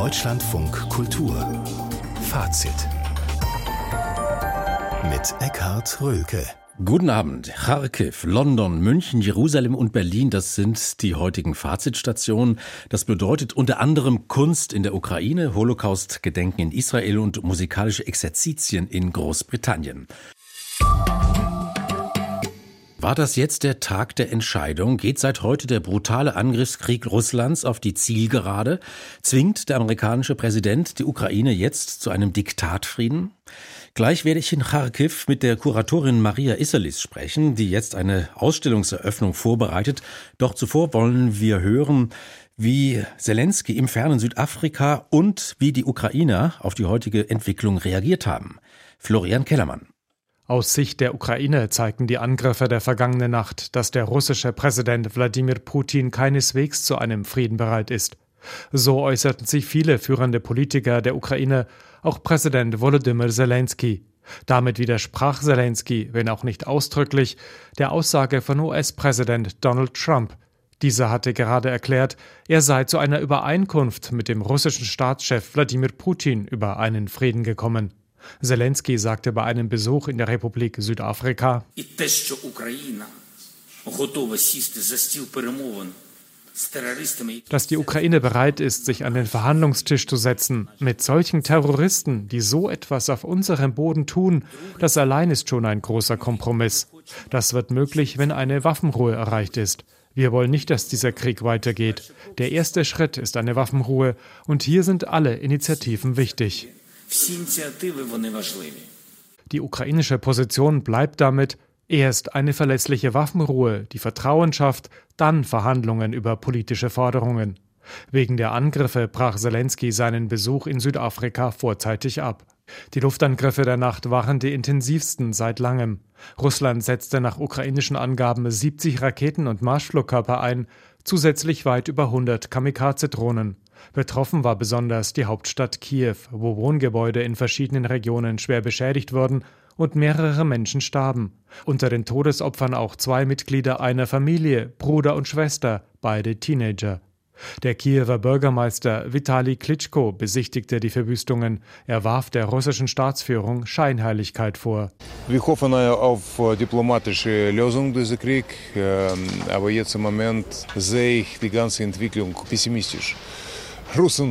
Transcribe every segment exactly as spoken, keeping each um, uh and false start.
Deutschlandfunk Kultur Fazit mit Eckhard Röhlke. Guten Abend. Charkiw, London, München, Jerusalem und Berlin, das sind die heutigen Fazitstationen. Das bedeutet unter anderem Kunst in der Ukraine, Holocaust-Gedenken in Israel und musikalische Exerzitien in Großbritannien. War das jetzt der Tag der Entscheidung? Geht seit heute der brutale Angriffskrieg Russlands auf die Zielgerade? Zwingt der amerikanische Präsident die Ukraine jetzt zu einem Diktatfrieden? Gleich werde ich in Charkiw mit der Kuratorin Maria Isserlis sprechen, die jetzt eine Ausstellungseröffnung vorbereitet. Doch zuvor wollen wir hören, wie Selenskyj im fernen Südafrika und wie die Ukrainer auf die heutige Entwicklung reagiert haben. Florian Kellermann. Aus Sicht der Ukraine zeigten die Angriffe der vergangenen Nacht, dass der russische Präsident Wladimir Putin keineswegs zu einem Frieden bereit ist. So äußerten sich viele führende Politiker der Ukraine, auch Präsident Volodymyr Selenskyj. Damit widersprach Selenskyj, wenn auch nicht ausdrücklich, der Aussage von U S-Präsident Donald Trump. Dieser hatte gerade erklärt, er sei zu einer Übereinkunft mit dem russischen Staatschef Wladimir Putin über einen Frieden gekommen. Selenskyj sagte bei einem Besuch in der Republik Südafrika: Dass die Ukraine bereit ist, sich an den Verhandlungstisch zu setzen, mit solchen Terroristen, die so etwas auf unserem Boden tun, das allein ist schon ein großer Kompromiss. Das wird möglich, wenn eine Waffenruhe erreicht ist. Wir wollen nicht, dass dieser Krieg weitergeht. Der erste Schritt ist eine Waffenruhe und hier sind alle Initiativen wichtig. Die ukrainische Position bleibt damit: erst eine verlässliche Waffenruhe, die Vertrauen schafft, dann Verhandlungen über politische Forderungen. Wegen der Angriffe brach Selenskyj seinen Besuch in Südafrika vorzeitig ab. Die Luftangriffe der Nacht waren die intensivsten seit langem. Russland setzte nach ukrainischen Angaben siebzig Raketen und Marschflugkörper ein, zusätzlich weit über hundert Kamikaze-Drohnen. Betroffen war besonders die Hauptstadt Kiew, wo Wohngebäude in verschiedenen Regionen schwer beschädigt wurden und mehrere Menschen starben. Unter den Todesopfern auch zwei Mitglieder einer Familie, Bruder und Schwester, beide Teenager. Der Kiewer Bürgermeister Vitali Klitschko besichtigte die Verwüstungen. Er warf der russischen Staatsführung Scheinheiligkeit vor. Wir hoffen auf diplomatische Lösung dieser Krieg, aber jetzt im Moment sehe ich die ganze Entwicklung pessimistisch. Russen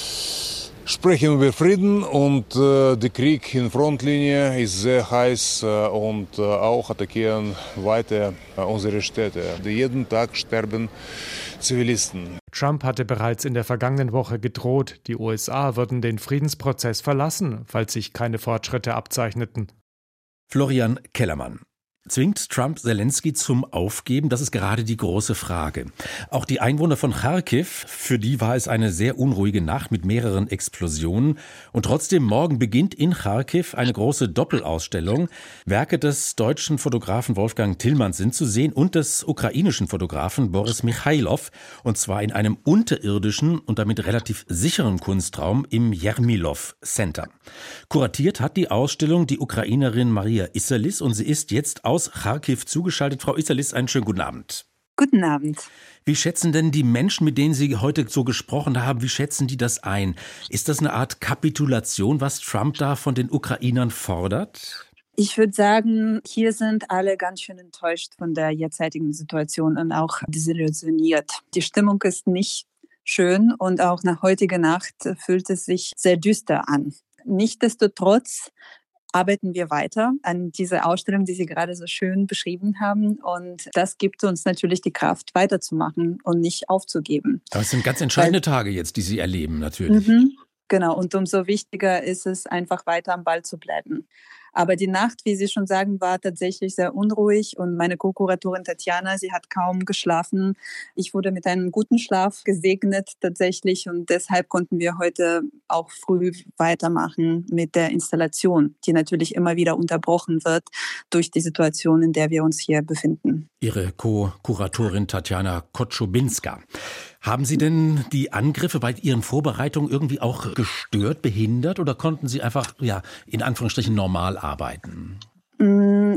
sprechen über Frieden und äh, der Krieg in Frontlinie ist sehr heiß äh, und äh, auch attackieren weiter äh, unsere Städte. Jeden Tag sterben Zivilisten. Trump hatte bereits in der vergangenen Woche gedroht, die U S A würden den Friedensprozess verlassen, falls sich keine Fortschritte abzeichneten. Florian Kellermann. Zwingt Trump Selenskyj zum Aufgeben? Das ist gerade die große Frage. Auch die Einwohner von Charkiw, für die war es eine sehr unruhige Nacht mit mehreren Explosionen. Und trotzdem, morgen beginnt in Charkiw eine große Doppelausstellung. Werke des deutschen Fotografen Wolfgang Tillmanns sind zu sehen und des ukrainischen Fotografen Boris Michailov. Und zwar in einem unterirdischen und damit relativ sicheren Kunstraum im Jermilov Center. Kuratiert hat die Ausstellung die Ukrainerin Maria Isserlis und sie ist jetzt aus aus Charkiw zugeschaltet. Frau Isserlis, einen schönen guten Abend. Guten Abend. Wie schätzen denn die Menschen, mit denen Sie heute so gesprochen haben, wie schätzen die das ein? Ist das eine Art Kapitulation, was Trump da von den Ukrainern fordert? Ich würde sagen, hier sind alle ganz schön enttäuscht von der jetzigen Situation und auch desillusioniert. Die Stimmung ist nicht schön und auch nach heutiger Nacht fühlt es sich sehr düster an. Nichtsdestotrotz arbeiten wir weiter an dieser Ausstellung, die Sie gerade so schön beschrieben haben. Und das gibt uns natürlich die Kraft, weiterzumachen und nicht aufzugeben. Aber es sind ganz entscheidende Weil, Tage jetzt, die Sie erleben, natürlich. Mhm, genau, und umso wichtiger ist es, einfach weiter am Ball zu bleiben. Aber die Nacht, wie Sie schon sagen, war tatsächlich sehr unruhig und meine Co-Kuratorin Tatjana, sie hat kaum geschlafen. Ich wurde mit einem guten Schlaf gesegnet tatsächlich und deshalb konnten wir heute auch früh weitermachen mit der Installation, die natürlich immer wieder unterbrochen wird durch die Situation, in der wir uns hier befinden. Ihre Co-Kuratorin Tatjana Kotschubinska. Haben Sie denn die Angriffe bei Ihren Vorbereitungen irgendwie auch gestört, behindert oder konnten Sie einfach, ja, in Anführungsstrichen normal arbeiten?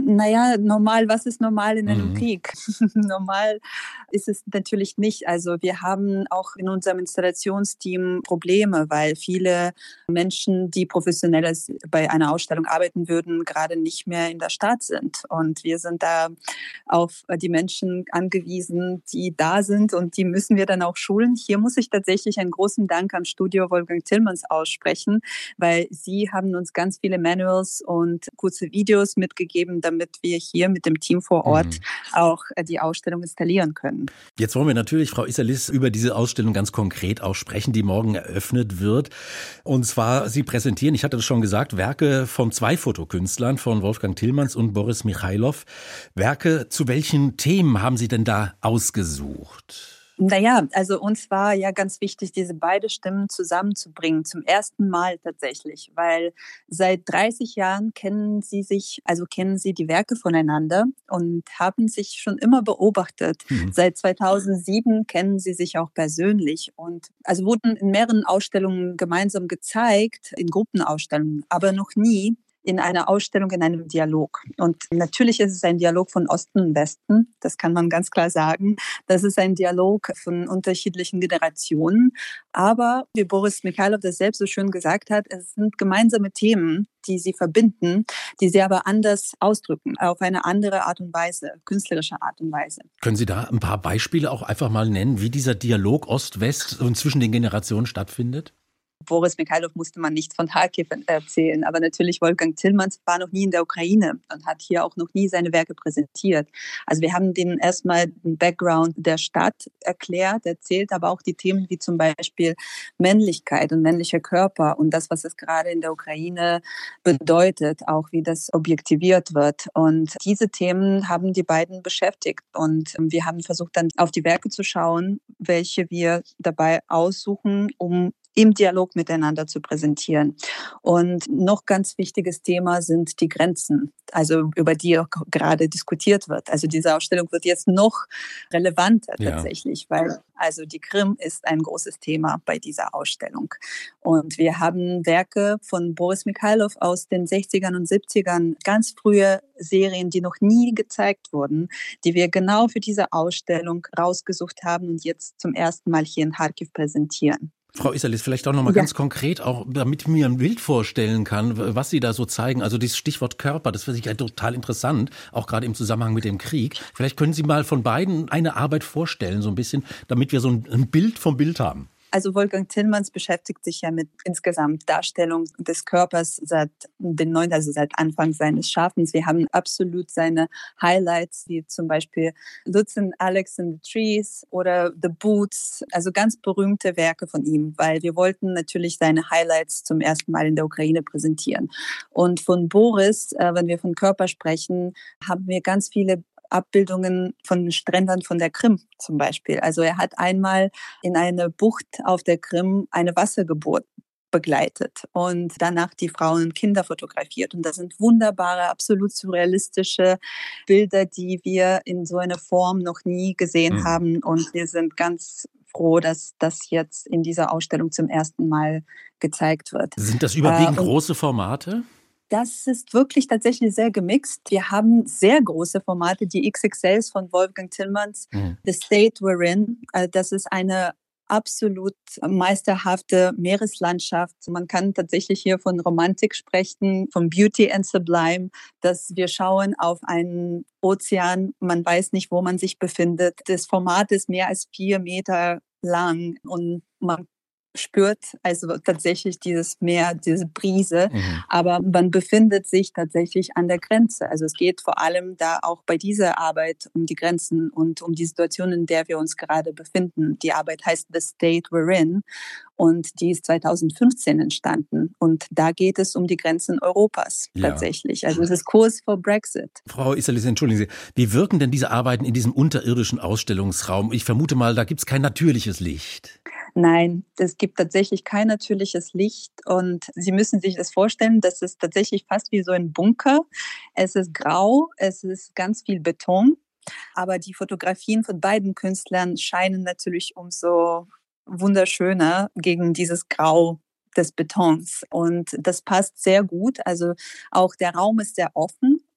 Naja, normal, was ist normal in einem Mhm. Krieg? Normal ist es natürlich nicht. Also wir haben auch in unserem Installationsteam Probleme, weil viele Menschen, die professionell bei einer Ausstellung arbeiten würden, gerade nicht mehr in der Stadt sind. Und wir sind da auf die Menschen angewiesen, die da sind, und die müssen wir dann auch schulen. Hier muss ich tatsächlich einen großen Dank am Studio Wolfgang Tillmans aussprechen, weil sie haben uns ganz viele Manuals und kurze Videos mitgegeben, damit wir hier mit dem Team vor Ort Mhm. auch die Ausstellung installieren können. Jetzt wollen wir natürlich, Frau Isserlis, über diese Ausstellung ganz konkret auch sprechen, die morgen eröffnet wird. Und zwar, Sie präsentieren, ich hatte das schon gesagt, Werke von zwei Fotokünstlern, von Wolfgang Tillmans und Boris Michailov. Werke, zu welchen Themen haben Sie denn da ausgesucht? Naja, also uns war ja ganz wichtig, diese beiden Stimmen zusammenzubringen, zum ersten Mal tatsächlich, weil seit dreißig Jahren kennen sie sich, also kennen sie die Werke voneinander und haben sich schon immer beobachtet. Mhm. Seit zweitausendsieben kennen sie sich auch persönlich und also wurden in mehreren Ausstellungen gemeinsam gezeigt, in Gruppenausstellungen, aber noch nie in einer Ausstellung, in einem Dialog. Und natürlich ist es ein Dialog von Osten und Westen, das kann man ganz klar sagen. Das ist ein Dialog von unterschiedlichen Generationen. Aber wie Boris Michailov das selbst so schön gesagt hat, es sind gemeinsame Themen, die sie verbinden, die sie aber anders ausdrücken, auf eine andere Art und Weise, künstlerische Art und Weise. Können Sie da ein paar Beispiele auch einfach mal nennen, wie dieser Dialog Ost-West und zwischen den Generationen stattfindet? Boris Michailov musste man nichts von Kharkiv erzählen, aber natürlich Wolfgang Tillmans war noch nie in der Ukraine und hat hier auch noch nie seine Werke präsentiert. Also wir haben denen erstmal den Background der Stadt erklärt, erzählt, aber auch die Themen wie zum Beispiel Männlichkeit und männlicher Körper und das, was es gerade in der Ukraine bedeutet, auch wie das objektiviert wird. Und diese Themen haben die beiden beschäftigt und wir haben versucht dann auf die Werke zu schauen, welche wir dabei aussuchen, um im Dialog miteinander zu präsentieren. Und noch ganz wichtiges Thema sind die Grenzen, also über die auch gerade diskutiert wird. Also diese Ausstellung wird jetzt noch relevanter Ja. tatsächlich, weil also die Krim ist ein großes Thema bei dieser Ausstellung. Und wir haben Werke von Boris Michailov aus den sechzigern und siebzigern, ganz frühe Serien, die noch nie gezeigt wurden, die wir genau für diese Ausstellung rausgesucht haben und jetzt zum ersten Mal hier in Kharkiv präsentieren. Frau Isserlis, vielleicht auch noch mal Ja. ganz konkret, auch damit ich mir ein Bild vorstellen kann, was Sie da so zeigen. Also dieses Stichwort Körper, das finde ich ja total interessant, auch gerade im Zusammenhang mit dem Krieg. Vielleicht können Sie mal von beiden eine Arbeit vorstellen, so ein bisschen, damit wir so ein, ein Bild vom Bild haben. Also Wolfgang Tillmans beschäftigt sich ja mit insgesamt Darstellung des Körpers seit den neun, also seit Anfang seines Schaffens. Wir haben absolut seine Highlights, wie zum Beispiel Lutz and Alex in the Trees oder The Boots, also ganz berühmte Werke von ihm, weil wir wollten natürlich seine Highlights zum ersten Mal in der Ukraine präsentieren. Und von Boris, äh, wenn wir von Körper sprechen, haben wir ganz viele Abbildungen von Strändern von der Krim zum Beispiel. Also er hat einmal in eine Bucht auf der Krim eine Wassergeburt begleitet und danach die Frauen und Kinder fotografiert. Und das sind wunderbare, absolut surrealistische Bilder, die wir in so einer Form noch nie gesehen Mhm. haben. Und wir sind ganz froh, dass das jetzt in dieser Ausstellung zum ersten Mal gezeigt wird. Sind das überwiegend Äh, und- große Formate? Das ist wirklich tatsächlich sehr gemixt. Wir haben sehr große Formate, die X X Ls von Wolfgang Tillmans, Mhm. The State We're In. Äh, Das ist eine absolut meisterhafte Meereslandschaft. Man kann tatsächlich hier von Romantik sprechen, von Beauty and Sublime, dass wir schauen auf einen Ozean, man weiß nicht, wo man sich befindet. Das Format ist mehr als vier Meter lang und man spürt also tatsächlich dieses Meer, diese Brise, Mhm. aber man befindet sich tatsächlich an der Grenze. Also es geht vor allem da auch bei dieser Arbeit um die Grenzen und um die Situation, in der wir uns gerade befinden. Die Arbeit heißt The State We're In und die ist zweitausendfünfzehn entstanden und da geht es um die Grenzen Europas Ja. tatsächlich. Also es ist kurz vor Brexit. Frau Isserlis, entschuldigen Sie, wie wirken denn diese Arbeiten in diesem unterirdischen Ausstellungsraum? Ich vermute mal, da gibt es kein natürliches Licht. Nein, es gibt tatsächlich kein natürliches Licht und Sie müssen sich das vorstellen, das ist tatsächlich fast wie so ein Bunker. Es ist grau, es ist ganz viel Beton, aber die Fotografien von beiden Künstlern scheinen natürlich umso wunderschöner gegen dieses Grau des Betons und das passt sehr gut. Also auch der Raum ist sehr offen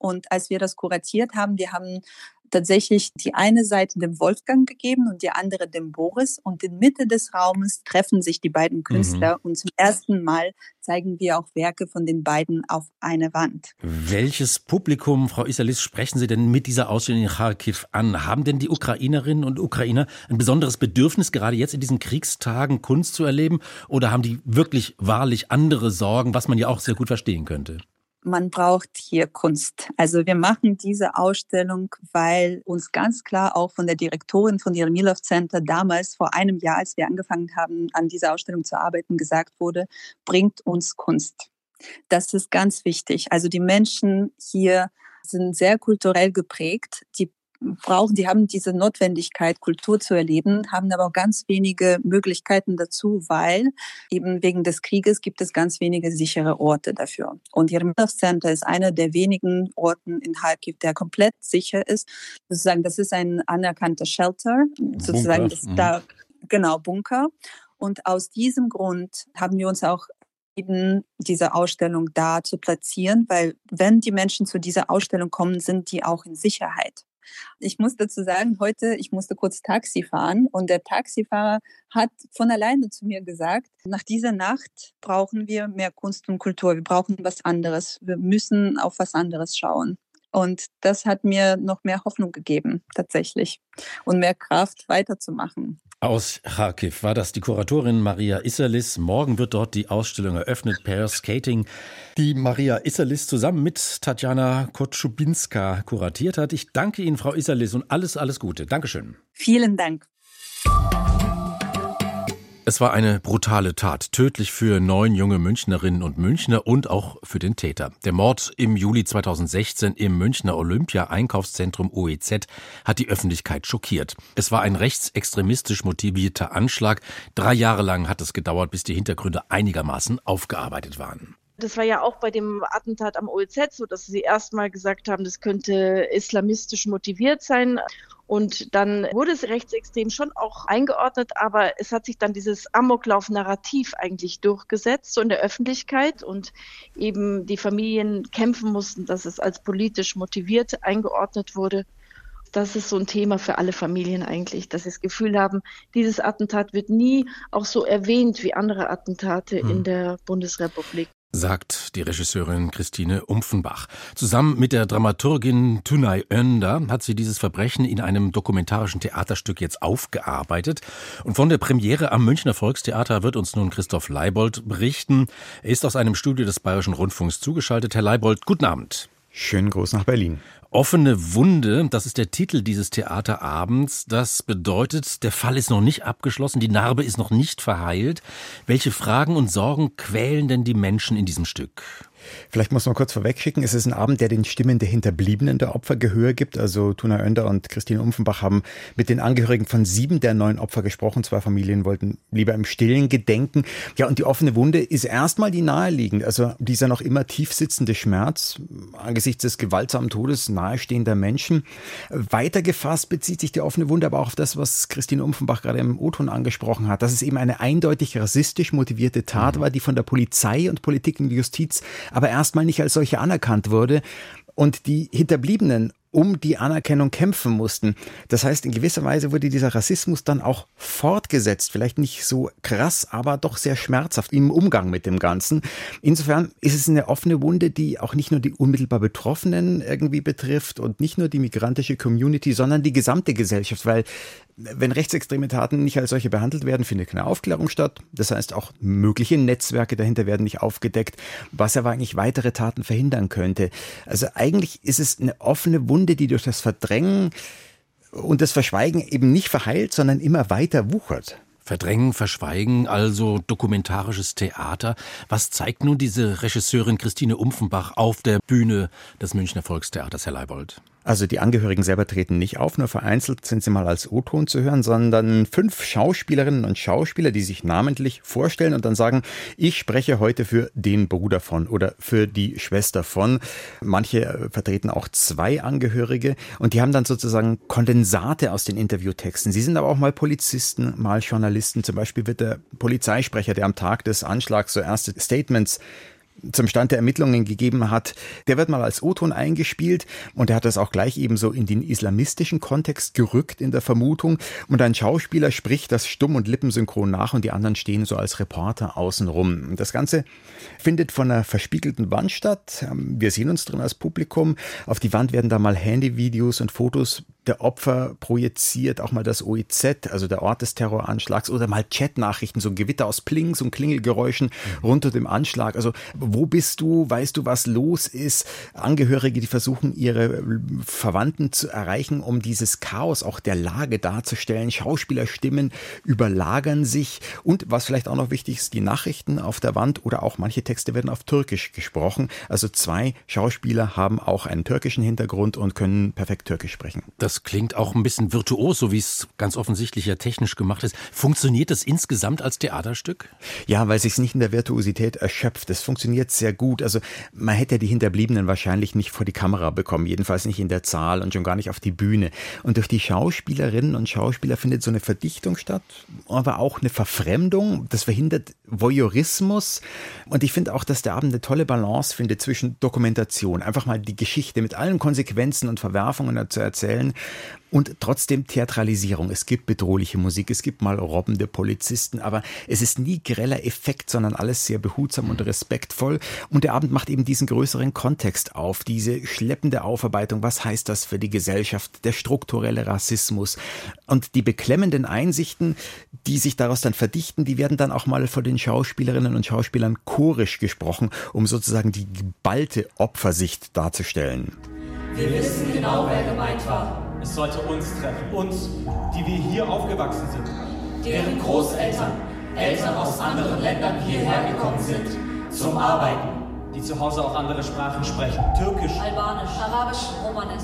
Und als wir das kuratiert haben, wir haben tatsächlich die eine Seite dem Wolfgang gegeben und die andere dem Boris. Und in Mitte des Raumes treffen sich die beiden Künstler. Mhm. Und zum ersten Mal zeigen wir auch Werke von den beiden auf einer Wand. Welches Publikum, Frau Isserlis, sprechen Sie denn mit dieser Ausstellung in Charkiw an? Haben denn die Ukrainerinnen und Ukrainer ein besonderes Bedürfnis, gerade jetzt in diesen Kriegstagen Kunst zu erleben? Oder haben die wirklich wahrlich andere Sorgen, was man ja auch sehr gut verstehen könnte? Man braucht hier Kunst. Also wir machen diese Ausstellung, weil uns ganz klar auch von der Direktorin von Jeremilov Center damals vor einem Jahr, als wir angefangen haben, an dieser Ausstellung zu arbeiten, gesagt wurde, bringt uns Kunst. Das ist ganz wichtig. Also die Menschen hier sind sehr kulturell geprägt. Die brauchen, die haben diese Notwendigkeit, Kultur zu erleben, haben aber auch ganz wenige Möglichkeiten dazu, weil eben wegen des Krieges gibt es ganz wenige sichere Orte dafür. Und Jeremilov Center ist einer der wenigen Orten in Charkiw, der komplett sicher ist. Sozusagen, das ist ein anerkannter Shelter, sozusagen, das mhm. da, genau, Bunker. Und aus diesem Grund haben wir uns auch eben diese Ausstellung da zu platzieren, weil wenn die Menschen zu dieser Ausstellung kommen, sind die auch in Sicherheit. Ich muss dazu sagen, heute, ich musste kurz Taxi fahren und der Taxifahrer hat von alleine zu mir gesagt, nach dieser Nacht brauchen wir mehr Kunst und Kultur, wir brauchen was anderes, wir müssen auf was anderes schauen. Und das hat mir noch mehr Hoffnung gegeben, tatsächlich, und mehr Kraft, weiterzumachen. Aus Charkiw war das die Kuratorin Maria Isserlis. Morgen wird dort die Ausstellung eröffnet, Pair Skating, die Maria Isserlis zusammen mit Tatjana Kotschubinska kuratiert hat. Ich danke Ihnen, Frau Isserlis, und alles, alles Gute. Dankeschön. Vielen Dank. Es war eine brutale Tat, tödlich für neun junge Münchnerinnen und Münchner und auch für den Täter. Der Mord im Juli zweitausendsechzehn im Münchner Olympia-Einkaufszentrum O E Z hat die Öffentlichkeit schockiert. Es war ein rechtsextremistisch motivierter Anschlag. Drei Jahre lang hat es gedauert, bis die Hintergründe einigermaßen aufgearbeitet waren. Das war ja auch bei dem Attentat am O E Z so, dass sie erstmal gesagt haben, das könnte islamistisch motiviert sein. Und dann wurde es rechtsextrem schon auch eingeordnet, aber es hat sich dann dieses Amoklauf-Narrativ eigentlich durchgesetzt, so in der Öffentlichkeit, und eben die Familien kämpfen mussten, dass es als politisch motiviert eingeordnet wurde. Das ist so ein Thema für alle Familien eigentlich, dass sie das Gefühl haben, dieses Attentat wird nie auch so erwähnt wie andere Attentate hm. in der Bundesrepublik. Sagt die Regisseurin Christine Umpfenbach. Zusammen mit der Dramaturgin Tunay Önder hat sie dieses Verbrechen in einem dokumentarischen Theaterstück jetzt aufgearbeitet. Und von der Premiere am Münchner Volkstheater wird uns nun Christoph Leibold berichten. Er ist aus einem Studio des Bayerischen Rundfunks zugeschaltet. Herr Leibold, guten Abend. Schönen Gruß nach Berlin. Offene Wunde, das ist der Titel dieses Theaterabends. Das bedeutet, der Fall ist noch nicht abgeschlossen, die Narbe ist noch nicht verheilt. Welche Fragen und Sorgen quälen denn die Menschen in diesem Stück? Vielleicht muss man kurz vorwegschicken, es ist ein Abend, der den Stimmen der Hinterbliebenen der Opfer Gehör gibt. Also Tunay Önder und Christine Umpfenbach haben mit den Angehörigen von sieben der neun Opfer gesprochen. Zwei Familien wollten lieber im Stillen gedenken. Ja, und die offene Wunde ist erstmal die naheliegend. Also dieser noch immer tief sitzende Schmerz angesichts des gewaltsamen Todes nahestehender Menschen. Weiter gefasst bezieht sich die offene Wunde aber auch auf das, was Christine Umpfenbach gerade im O-Ton angesprochen hat, dass es eben eine eindeutig rassistisch motivierte Tat war, die von der Polizei und Politik und Justiz aber erstmal nicht als solche anerkannt wurde und die Hinterbliebenen um die Anerkennung kämpfen mussten. Das heißt, in gewisser Weise wurde dieser Rassismus dann auch fortgesetzt. Vielleicht nicht so krass, aber doch sehr schmerzhaft im Umgang mit dem Ganzen. Insofern ist es eine offene Wunde, die auch nicht nur die unmittelbar Betroffenen irgendwie betrifft und nicht nur die migrantische Community, sondern die gesamte Gesellschaft. Weil wenn rechtsextreme Taten nicht als solche behandelt werden, findet keine Aufklärung statt. Das heißt, auch mögliche Netzwerke dahinter werden nicht aufgedeckt, was aber eigentlich weitere Taten verhindern könnte. Also eigentlich ist es eine offene Wunde, die durch das Verdrängen und das Verschweigen eben nicht verheilt, sondern immer weiter wuchert. Verdrängen, verschweigen, also dokumentarisches Theater. Was zeigt nun diese Regisseurin Christine Umpfenbach auf der Bühne des Münchner Volkstheaters, Herr Leibold? Also die Angehörigen selber treten nicht auf, nur vereinzelt sind sie mal als O-Ton zu hören, sondern fünf Schauspielerinnen und Schauspieler, die sich namentlich vorstellen und dann sagen, ich spreche heute für den Bruder von oder für die Schwester von. Manche vertreten auch zwei Angehörige und die haben dann sozusagen Kondensate aus den Interviewtexten. Sie sind aber auch mal Polizisten, mal Journalisten. Zum Beispiel wird der Polizeisprecher, der am Tag des Anschlags so erste Statements zum Stand der Ermittlungen gegeben hat, der wird mal als O-Ton eingespielt und er hat das auch gleich eben so in den islamistischen Kontext gerückt in der Vermutung und ein Schauspieler spricht das stumm und lippensynchron nach und die anderen stehen so als Reporter außenrum. Das Ganze findet von einer verspiegelten Wand statt. Wir sehen uns drin als Publikum. Auf die Wand werden da mal Handyvideos und Fotos der Opfer projiziert, auch mal das O E Z, also der Ort des Terroranschlags, oder mal Chatnachrichten, so ein Gewitter aus Plings und Klingelgeräuschen mhm. rund um dem Anschlag. Also wo bist du? Weißt du, was los ist? Angehörige, die versuchen, ihre Verwandten zu erreichen, um dieses Chaos auch der Lage darzustellen. Schauspielerstimmen überlagern sich und was vielleicht auch noch wichtig ist, die Nachrichten auf der Wand oder auch manche Texte werden auf Türkisch gesprochen. Also zwei Schauspieler haben auch einen türkischen Hintergrund und können perfekt Türkisch sprechen. Das Das klingt auch ein bisschen virtuos, so wie es ganz offensichtlich ja technisch gemacht ist. Funktioniert das insgesamt als Theaterstück? Ja, weil es sich nicht in der Virtuosität erschöpft. Es funktioniert sehr gut. Also man hätte die Hinterbliebenen wahrscheinlich nicht vor die Kamera bekommen, jedenfalls nicht in der Zahl und schon gar nicht auf die Bühne. Und durch die Schauspielerinnen und Schauspieler findet so eine Verdichtung statt, aber auch eine Verfremdung. Das verhindert Voyeurismus. Und ich finde auch, dass der Abend eine tolle Balance findet zwischen Dokumentation, einfach mal die Geschichte mit allen Konsequenzen und Verwerfungen zu erzählen, und trotzdem Theatralisierung. Es gibt bedrohliche Musik, es gibt mal robbende Polizisten, aber es ist nie greller Effekt, sondern alles sehr behutsam und respektvoll. Und der Abend macht eben diesen größeren Kontext auf, diese schleppende Aufarbeitung. Was heißt das für die Gesellschaft? Der strukturelle Rassismus und die beklemmenden Einsichten, die sich daraus dann verdichten, die werden dann auch mal von den Schauspielerinnen und Schauspielern chorisch gesprochen, um sozusagen die geballte Opfersicht darzustellen. Wir wissen genau, wer gemeint war. Es sollte uns treffen, uns, die wir hier aufgewachsen sind. Deren Großeltern, Eltern aus anderen Ländern hierher gekommen sind, zum Arbeiten. Die zu Hause auch andere Sprachen sprechen, Türkisch, Albanisch, Arabisch, Romanes.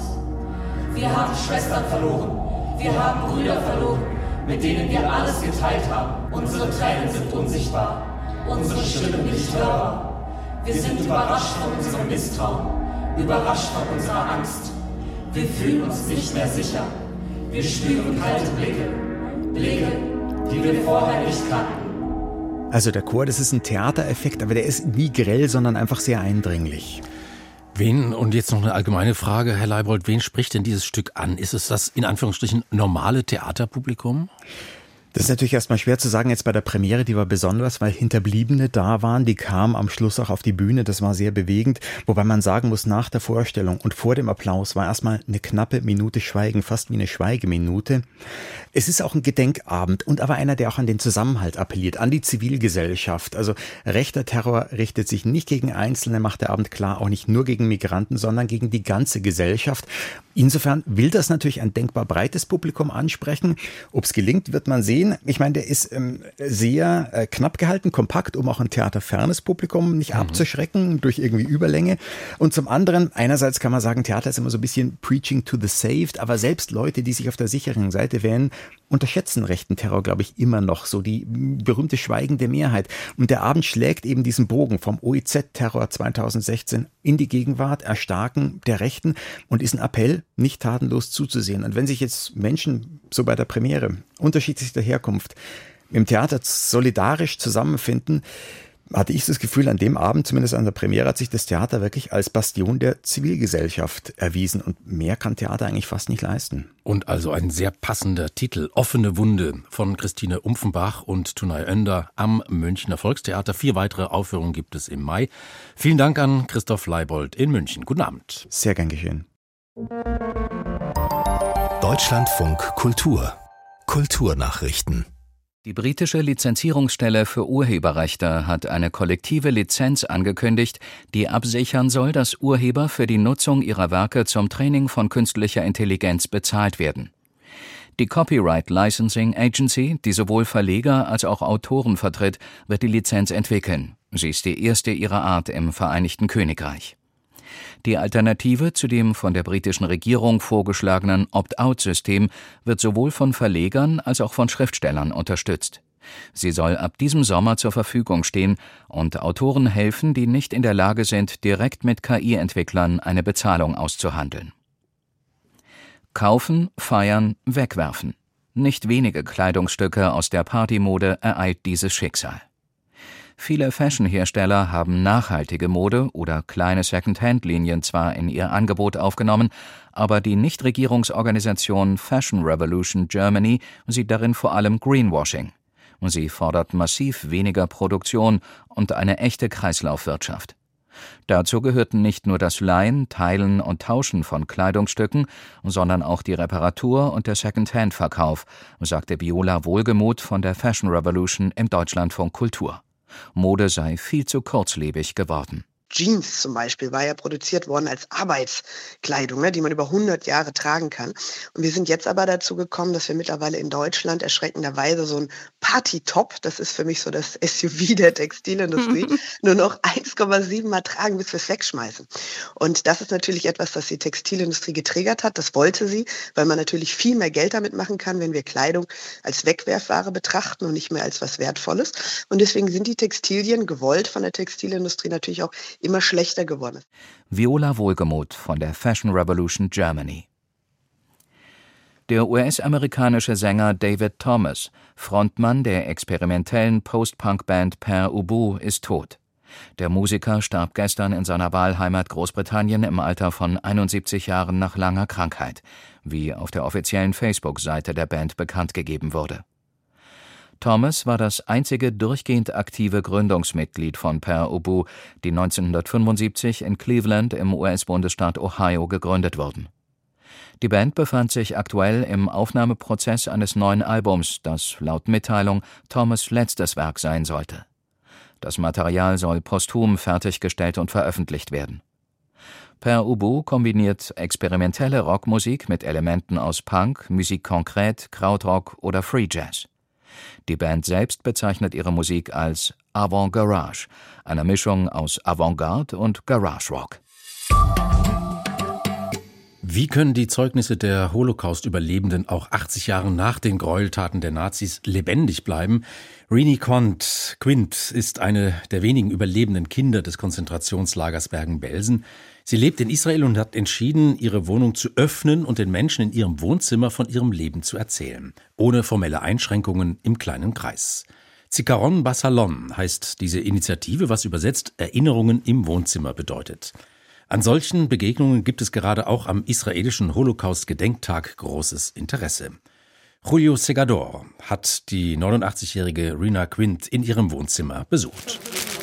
Wir haben Schwestern verloren, wir haben Brüder verloren, mit denen wir alles geteilt haben. Unsere Tränen sind unsichtbar, unsere Stimmen nicht hörbar. Wir sind überrascht von unserem Misstrauen, überrascht von unserer Angst. Wir fühlen uns nicht mehr sicher. Wir spüren kalte Blicke. Blicke, die wir vorher nicht kannten. Also der Chor, das ist ein Theatereffekt, aber der ist nie grell, sondern einfach sehr eindringlich. Wen, und jetzt noch eine allgemeine Frage, Herr Leibold, wen spricht denn dieses Stück an? Ist es das in Anführungsstrichen normale Theaterpublikum? Das ist natürlich erstmal schwer zu sagen jetzt bei der Premiere, die war besonders, weil Hinterbliebene da waren, die kamen am Schluss auch auf die Bühne, das war sehr bewegend, wobei man sagen muss, nach der Vorstellung und vor dem Applaus war erstmal eine knappe Minute Schweigen, fast wie eine Schweigeminute. Es ist auch ein Gedenkabend und aber einer, der auch an den Zusammenhalt appelliert, an die Zivilgesellschaft. Also rechter Terror richtet sich nicht gegen Einzelne, macht der Abend klar, auch nicht nur gegen Migranten, sondern gegen die ganze Gesellschaft. Insofern will das natürlich ein denkbar breites Publikum ansprechen. Ob es gelingt, wird man sehen. Ich meine, der ist ähm, sehr äh, knapp gehalten, kompakt, um auch ein theaterfernes Publikum nicht mhm. abzuschrecken durch irgendwie Überlänge. Und zum anderen, einerseits kann man sagen, Theater ist immer so ein bisschen preaching to the saved, aber selbst Leute, die sich auf der sicheren Seite wählen, unterschätzen rechten Terror, glaube ich, immer noch, so die berühmte schweigende Mehrheit. Und der Abend schlägt eben diesen Bogen vom O E Z-Terror zweitausendsechzehn in die Gegenwart, Erstarken der Rechten und ist ein Appell, nicht tatenlos zuzusehen. Und wenn sich jetzt Menschen, so bei der Premiere, unterschiedlich der Herkunft, im Theater solidarisch zusammenfinden, hatte ich das Gefühl, an dem Abend, zumindest an der Premiere, hat sich das Theater wirklich als Bastion der Zivilgesellschaft erwiesen. Und mehr kann Theater eigentlich fast nicht leisten. Und also ein sehr passender Titel, Offene Wunde von Christine Umpfenbach und Tunay Önder am Münchner Volkstheater. Vier weitere Aufführungen gibt es im Mai. Vielen Dank an Christoph Leibold in München. Guten Abend. Sehr gern geschehen. Deutschlandfunk Kultur. Kulturnachrichten. Die britische Lizenzierungsstelle für Urheberrechte hat eine kollektive Lizenz angekündigt, die absichern soll, dass Urheber für die Nutzung ihrer Werke zum Training von künstlicher Intelligenz bezahlt werden. Die Copyright Licensing Agency, die sowohl Verleger als auch Autoren vertritt, wird die Lizenz entwickeln. Sie ist die erste ihrer Art im Vereinigten Königreich. Die Alternative zu dem von der britischen Regierung vorgeschlagenen Opt-out-System wird sowohl von Verlegern als auch von Schriftstellern unterstützt. Sie soll ab diesem Sommer zur Verfügung stehen und Autoren helfen, die nicht in der Lage sind, direkt mit K I-Entwicklern eine Bezahlung auszuhandeln. Kaufen, feiern, wegwerfen. Nicht wenige Kleidungsstücke aus der Partymode ereilt dieses Schicksal. Viele Fashion-Hersteller haben nachhaltige Mode oder kleine Second-Hand-Linien zwar in ihr Angebot aufgenommen, aber die Nichtregierungsorganisation Fashion Revolution Germany sieht darin vor allem Greenwashing. Sie fordert massiv weniger Produktion und eine echte Kreislaufwirtschaft. Dazu gehörten nicht nur das Leihen, Teilen und Tauschen von Kleidungsstücken, sondern auch die Reparatur und der Second-Hand-Verkauf, sagte Viola Wohlgemuth von der Fashion Revolution im Deutschlandfunk Kultur. Mode sei viel zu kurzlebig geworden. Jeans zum Beispiel war ja produziert worden als Arbeitskleidung, ne, die man über hundert Jahre tragen kann. Und wir sind jetzt aber dazu gekommen, dass wir mittlerweile in Deutschland erschreckenderweise so ein Party-Top, das ist für mich so das S U V der Textilindustrie, nur noch eins Komma sieben Mal tragen, bis wir es wegschmeißen. Und das ist natürlich etwas, das die Textilindustrie getriggert hat. Das wollte sie, weil man natürlich viel mehr Geld damit machen kann, wenn wir Kleidung als Wegwerfware betrachten und nicht mehr als was Wertvolles. Und deswegen sind die Textilien, gewollt von der Textilindustrie, natürlich auch immer schlechter geworden. Viola Wohlgemuth von der Fashion Revolution Germany. Der U S-amerikanische Sänger David Thomas, Frontmann der experimentellen Post-Punk-Band Per Ubu, ist tot. Der Musiker starb gestern in seiner Wahlheimat Großbritannien im Alter von einundsiebzig Jahren nach langer Krankheit, wie auf der offiziellen Facebook-Seite der Band bekannt gegeben wurde. Thomas war das einzige durchgehend aktive Gründungsmitglied von Per Ubu, die neunzehnhundertfünfundsiebzig in Cleveland im U S-Bundesstaat Ohio gegründet wurden. Die Band befand sich aktuell im Aufnahmeprozess eines neuen Albums, das laut Mitteilung Thomas' letztes Werk sein sollte. Das Material soll posthum fertiggestellt und veröffentlicht werden. Per Ubu kombiniert experimentelle Rockmusik mit Elementen aus Punk, Musik konkret, Krautrock oder Free Jazz. Die Band selbst bezeichnet ihre Musik als Avant Garage, einer Mischung aus Avantgarde und Garage Rock. Wie können die Zeugnisse der Holocaust-Überlebenden auch achtzig Jahre nach den Gräueltaten der Nazis lebendig bleiben? Rini Quint, Quint ist eine der wenigen überlebenden Kinder des Konzentrationslagers Bergen-Belsen. Sie lebt in Israel und hat entschieden, ihre Wohnung zu öffnen und den Menschen in ihrem Wohnzimmer von ihrem Leben zu erzählen. Ohne formelle Einschränkungen im kleinen Kreis. Zikaron Basalon heißt diese Initiative, was übersetzt Erinnerungen im Wohnzimmer bedeutet. An solchen Begegnungen gibt es gerade auch am israelischen Holocaust-Gedenktag großes Interesse. Julio Segador hat die neunundachtzigjährige Rina Quint in ihrem Wohnzimmer besucht.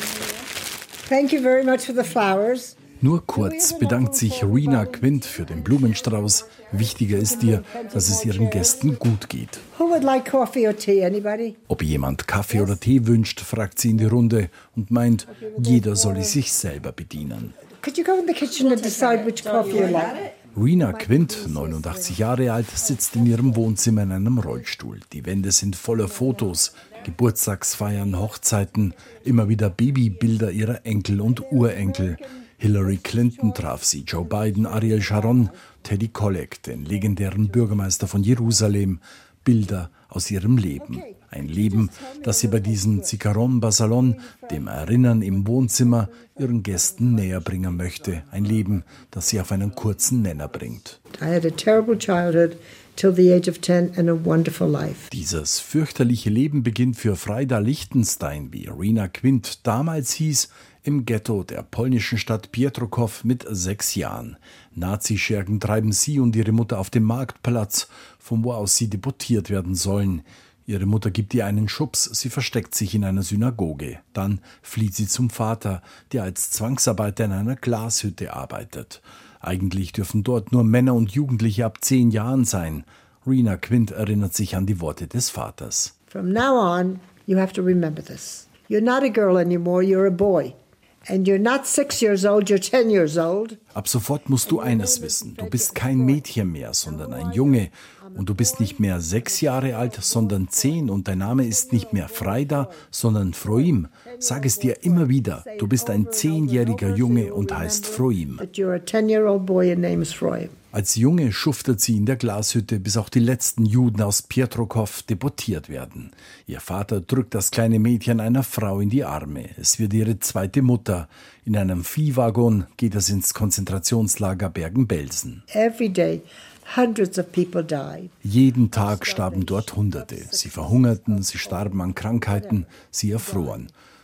Thank you very much for the flowers. Nur kurz bedankt sich Rina Quint für den Blumenstrauß. Wichtiger ist ihr, dass es ihren Gästen gut geht. Who would like coffee or tea? Anybody? Ob jemand Kaffee oder Tee wünscht, fragt sie in die Runde und meint, jeder solle sich selber bedienen. Could you go in the kitchen and decide which coffee you like? Rina Quint, neunundachtzig Jahre alt, sitzt in ihrem Wohnzimmer in einem Rollstuhl. Die Wände sind voller Fotos, Geburtstagsfeiern, Hochzeiten, immer wieder Babybilder ihrer Enkel und Urenkel. Hillary Clinton traf sie, Joe Biden, Ariel Sharon, Teddy Kollek, den legendären Bürgermeister von Jerusalem. Bilder aus ihrem Leben. Ein Leben, das sie bei diesem Zikaron Basalon, dem Erinnern im Wohnzimmer, ihren Gästen näher bringen möchte. Ein Leben, das sie auf einen kurzen Nenner bringt. I had a terrible childhood till the age of ten and a wonderful life. Dieses fürchterliche Leben beginnt für Freida Lichtenstein, wie Rina Quint damals hieß, im Ghetto der polnischen Stadt Pietroków mit sechs Jahren. Nazischergen treiben sie und ihre Mutter auf den Marktplatz, von wo aus sie deportiert werden sollen. Ihre Mutter gibt ihr einen Schubs, sie versteckt sich in einer Synagoge. Dann flieht sie zum Vater, der als Zwangsarbeiter in einer Glashütte arbeitet. Eigentlich dürfen dort nur Männer und Jugendliche ab zehn Jahren sein. Rina Quint erinnert sich an die Worte des Vaters. From now on, you have to remember this. You're not a girl anymore, you're a boy. And you're not six years old, you're ten years old. Ab sofort musst du eines wissen. Du bist kein Mädchen mehr, sondern ein Junge. Und du bist nicht mehr sechs Jahre alt, sondern zehn. Und dein Name ist nicht mehr Freida, sondern Froim. Sag es dir immer wieder. Du bist ein zehnjähriger Junge und heißt Froim. But you're a ten-year-old boy and name is Froim. Als Junge schuftet sie in der Glashütte, bis auch die letzten Juden aus Pietroków deportiert werden. Ihr Vater drückt das kleine Mädchen einer Frau in die Arme. Es wird ihre zweite Mutter. In einem Viehwaggon geht es ins Konzentrationslager Bergen-Belsen. Every day, hundreds of people died. Jeden Tag starben dort Hunderte. Sie verhungerten, sie starben an Krankheiten, sie erfroren.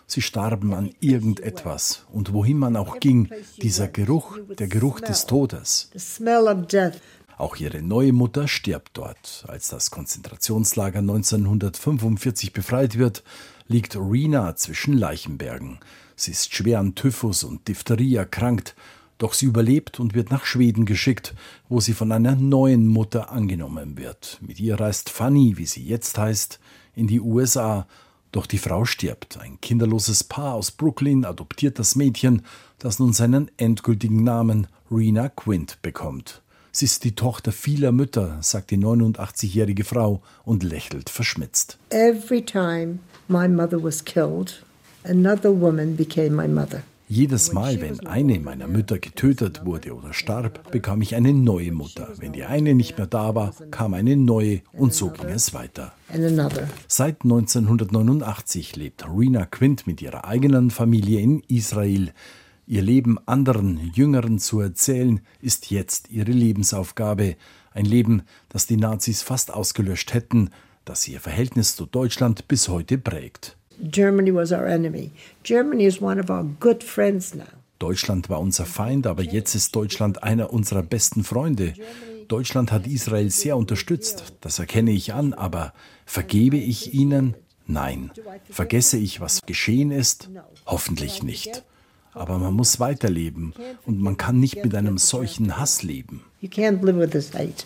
Sie starben an irgendetwas. Und wohin man auch ging, dieser Geruch, der Geruch des Todes. Auch ihre neue Mutter stirbt dort. Als das Konzentrationslager neunzehnhundertfünfundvierzig befreit wird, liegt Rena zwischen Leichenbergen. Sie ist schwer an Typhus und Diphtherie erkrankt, doch sie überlebt und wird nach Schweden geschickt, wo sie von einer neuen Mutter angenommen wird. Mit ihr reist Fanny, wie sie jetzt heißt, in die U S A. Doch die Frau stirbt. Ein kinderloses Paar aus Brooklyn adoptiert das Mädchen, das nun seinen endgültigen Namen Rena Quint bekommt. Sie ist die Tochter vieler Mütter, sagt die neunundachtzigjährige Frau und lächelt verschmitzt. Every time my mother was killed, another woman became my mother. Jedes Mal, wenn eine meiner Mütter getötet wurde oder starb, bekam ich eine neue Mutter. Wenn die eine nicht mehr da war, kam eine neue und so ging es weiter. Seit neunzehnhundertneunundachtzig lebt Rena Quint mit ihrer eigenen Familie in Israel. Ihr Leben anderen, Jüngeren zu erzählen, ist jetzt ihre Lebensaufgabe. Ein Leben, das die Nazis fast ausgelöscht hätten, das ihr Verhältnis zu Deutschland bis heute prägt. Germany was our enemy. Germany is one of our good friends now. Deutschland war unser Feind, aber jetzt ist Deutschland einer unserer besten Freunde. Deutschland hat Israel sehr unterstützt, das erkenne ich an, aber vergebe ich ihnen? Nein. Vergesse ich, was geschehen ist? Hoffentlich nicht. Aber man muss weiterleben und man kann nicht mit einem solchen Hass leben. You can't live with this hate.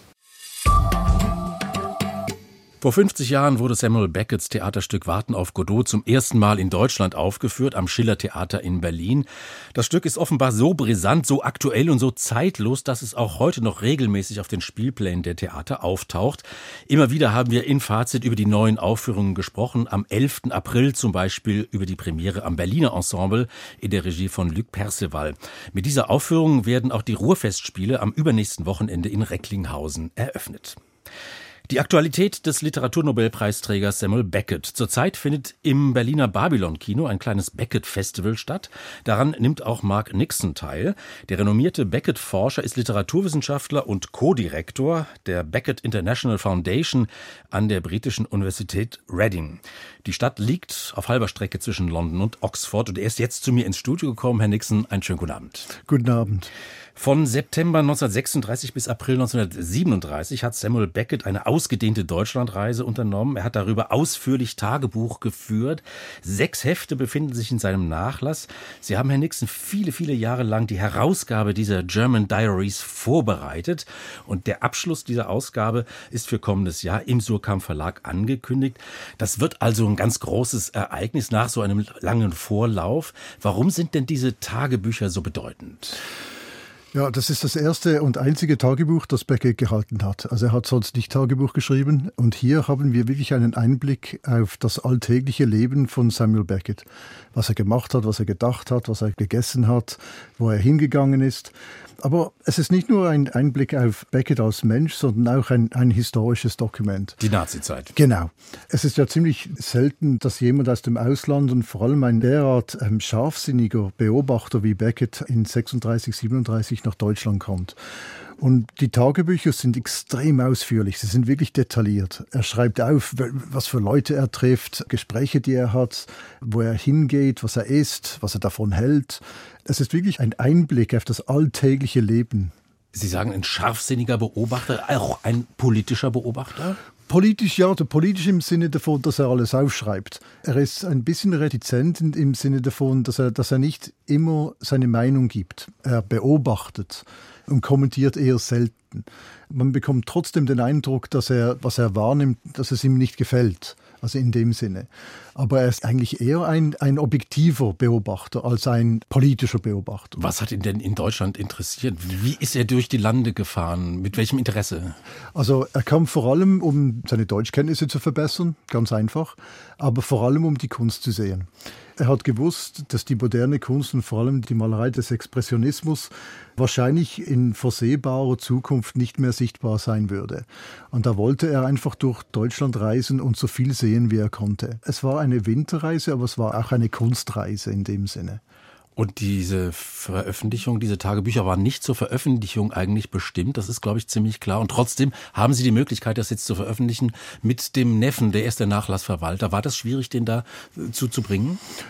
Vor fünfzig Jahren wurde Samuel Becketts Theaterstück Warten auf Godot zum ersten Mal in Deutschland aufgeführt, am Schiller-Theater in Berlin. Das Stück ist offenbar so brisant, so aktuell und so zeitlos, dass es auch heute noch regelmäßig auf den Spielplänen der Theater auftaucht. Immer wieder haben wir in Fazit über die neuen Aufführungen gesprochen. Am elften April zum Beispiel über die Premiere am Berliner Ensemble in der Regie von Luc Perceval. Mit dieser Aufführung werden auch die Ruhrfestspiele am übernächsten Wochenende in Recklinghausen eröffnet. Die Aktualität des Literaturnobelpreisträgers Samuel Beckett. Zurzeit findet im Berliner Babylon-Kino ein kleines Beckett-Festival statt. Daran nimmt auch Mark Nixon teil. Der renommierte Beckett-Forscher ist Literaturwissenschaftler und Co-Direktor der Beckett International Foundation an der britischen Universität Reading. Die Stadt liegt auf halber Strecke zwischen London und Oxford und er ist jetzt zu mir ins Studio gekommen. Herr Nixon, einen schönen guten Abend. Guten Abend. Von September neunzehnhundertsechsunddreißig bis April neunzehnhundertsiebenunddreißig hat Samuel Beckett eine ausgedehnte Deutschlandreise unternommen. Er hat darüber ausführlich Tagebuch geführt. Sechs Hefte befinden sich in seinem Nachlass. Sie haben, Herr Nixon, viele, viele Jahre lang die Herausgabe dieser German Diaries vorbereitet. Und der Abschluss dieser Ausgabe ist für kommendes Jahr im Suhrkamp Verlag angekündigt. Das wird also ein ganz großes Ereignis nach so einem langen Vorlauf. Warum sind denn diese Tagebücher so bedeutend? Ja, das ist das erste und einzige Tagebuch, das Beckett gehalten hat. Also er hat sonst nicht Tagebuch geschrieben. Und hier haben wir wirklich einen Einblick auf das alltägliche Leben von Samuel Beckett. Was er gemacht hat, was er gedacht hat, was er gegessen hat, wo er hingegangen ist. Aber es ist nicht nur ein Einblick auf Beckett als Mensch, sondern auch ein, ein historisches Dokument. Die Nazizeit. Genau. Es ist ja ziemlich selten, dass jemand aus dem Ausland und vor allem ein derart ähm, scharfsinniger Beobachter wie Beckett in sechsunddreißig, siebenunddreißig nach Deutschland kommt. Und die Tagebücher sind extrem ausführlich, sie sind wirklich detailliert. Er schreibt auf, was für Leute er trifft, Gespräche, die er hat, wo er hingeht, was er isst, was er davon hält. Es ist wirklich ein Einblick auf das alltägliche Leben. Sie sagen, ein scharfsinniger Beobachter, auch ein politischer Beobachter? Politisch, ja, oder politisch im Sinne davon, dass er alles aufschreibt. Er ist ein bisschen retizent im Sinne davon, dass er, dass er nicht immer seine Meinung gibt. Er beobachtet und kommentiert eher selten. Man bekommt trotzdem den Eindruck, dass er, was er wahrnimmt, dass es ihm nicht gefällt. Also in dem Sinne. Aber er ist eigentlich eher ein, ein objektiver Beobachter als ein politischer Beobachter. Was hat ihn denn in Deutschland interessiert? Wie ist er durch die Lande gefahren? Mit welchem Interesse? Also er kam vor allem, um seine Deutschkenntnisse zu verbessern, ganz einfach, aber vor allem, um die Kunst zu sehen. Er hat gewusst, dass die moderne Kunst und vor allem die Malerei des Expressionismus wahrscheinlich in vorsehbarer Zukunft nicht mehr sichtbar sein würde. Und da wollte er einfach durch Deutschland reisen und so viel sehen, wie er konnte. Es war eine Winterreise, aber es war auch eine Kunstreise in dem Sinne. Und diese Veröffentlichung, diese Tagebücher waren nicht zur Veröffentlichung eigentlich bestimmt. Das ist, glaube ich, ziemlich klar. Und trotzdem haben Sie die Möglichkeit, das jetzt zu veröffentlichen mit dem Neffen, der ist der Nachlassverwalter. War das schwierig, den da zuzubringen?